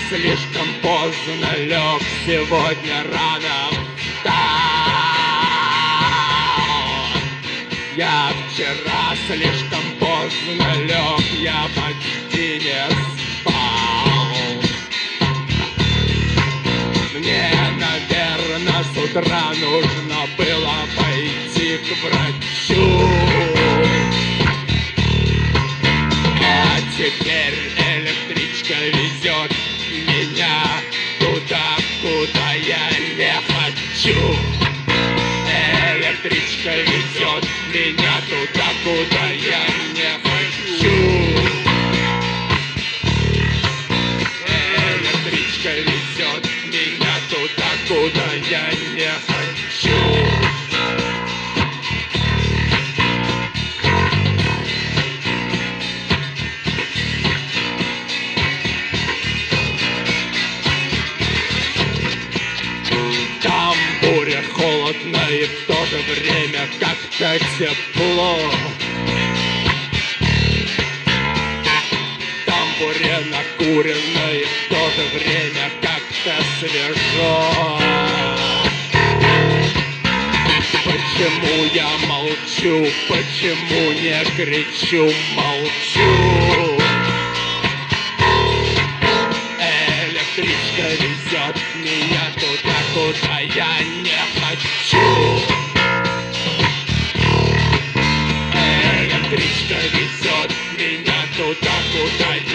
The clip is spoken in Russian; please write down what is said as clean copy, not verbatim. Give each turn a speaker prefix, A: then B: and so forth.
A: слишком поздно лег сегодня рано встал. Я вчера слишком поздно лег, я почти не спал. Мне, наверное, с утра нужно было пойти к врачу. А теперь электричка везет меня туда, куда я не хочу. Электричка везет меня туда, куда я не хочу. Электричка везет меня туда, куда я не хочу. Там буря, холодно и в то же время как-то тепло. Там буря накурено и в то же время как-то свежо. Почему я молчу, почему не кричу, молчу? Электричка везет меня туда, куда я не хочу. Электричка везет меня туда, куда я